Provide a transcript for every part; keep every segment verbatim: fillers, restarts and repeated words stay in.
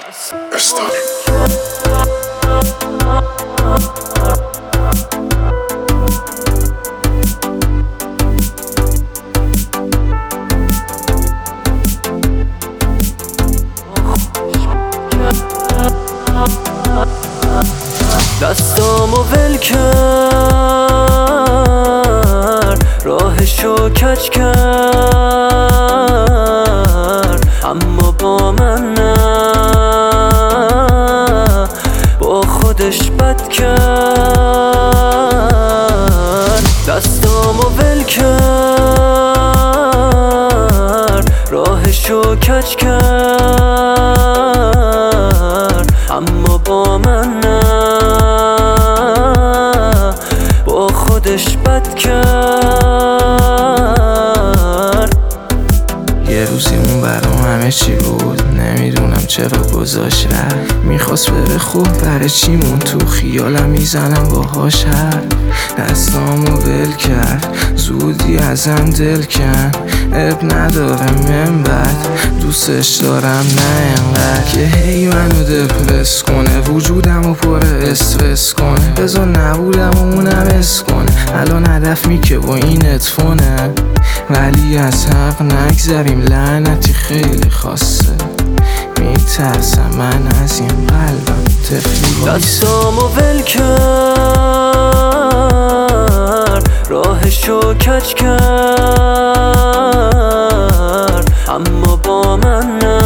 دستامو ول کرد، راهشو کج کرد، اما با من نه، با خودش بد کرد. دستامو ول کرد، راهشو کج کرد، اما با من نه، با خودش بد کرد. یه روزی اون برام همه چی بود، نمیدونم چرا گذاشت رفت. میخواست بره خوب، برای چی مون تو خیالم میزنم باهاش حرف. دستامو ول کرد، زودی ازم دل کن. اب نداره من بد، دوستش دارم نه انقدر که هی منو دپرس کنه، وجودمو پر استرس کنه. بذار نبودم و اونم اس کنه، الان هدف میکه با این اتفونه. ولی از حق نگذریم، لعنتی خیلی خاصه. میترسم من از این قلبم تفلی بایسته. دستامو ول کرد، راهشو کج کرد، اما با من نه،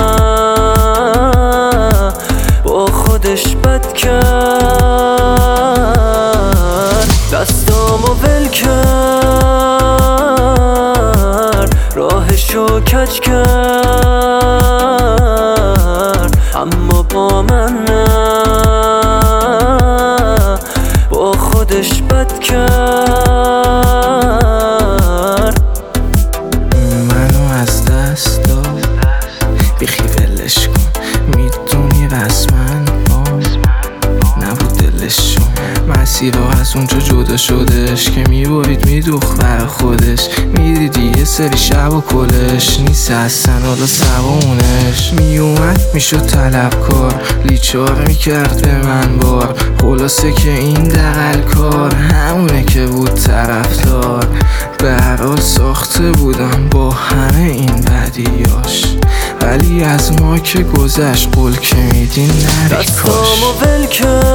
با خودش بد کرد. دستامو ول کرد، راهشو کج کرد، اما با من نه، با خودش بد کرد. منو از دست داد، بیخی ولش کن، میدونی رسمن با نبود دلشون. مسیرها از اونجا جدا شدش که میبرید میدوخت برا خودش. میدیدی یه سری شب و کلش نیست اصلا حالا سوانش. میومد میشد طلبکار، لیچار میکرد به من بار. خلاصه که این دقل کار همونه که بود طرفدار. به هر حال ساخته بودم با همه این بدیاش، ولی از ما که گذشت قول که میدین نری کاش. دستامو ول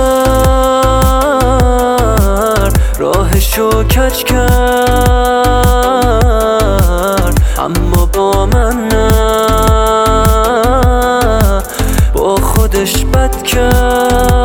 کرد، راهشو کج کرد، اما با من نه، با خودش بد کرد.